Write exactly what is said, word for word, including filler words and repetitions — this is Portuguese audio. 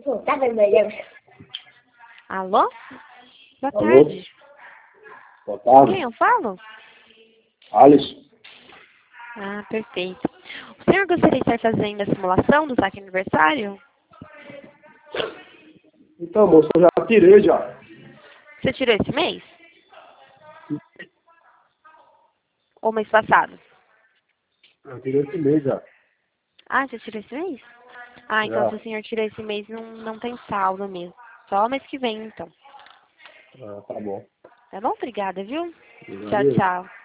Tá vermelho. Alô? Boa Alô? tarde. Boa tarde. Quem eu falo? Alisson. Ah, perfeito. O senhor gostaria de estar fazendo a simulação do saque aniversário? Então, moço, eu já tirei já. Você tirou esse mês? Ou mês passado? Eu tirei esse mês já. Ah, você tirou esse mês? Ah, então Já. se o senhor tirou esse mês, não, não tem saldo mesmo. Só mês que vem, então. Ah, tá bom. Tá bom? Obrigada, viu? Tchau, Valeu. tchau.